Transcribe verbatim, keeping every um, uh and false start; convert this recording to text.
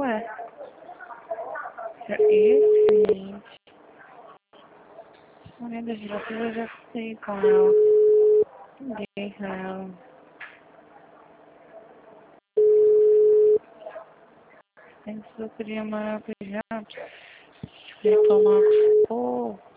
Ué. Esse, gente. Maria das Graças eu já sei com ela. Ninguém com ela. Antes eu queria maracujá. Reclamar com o povo.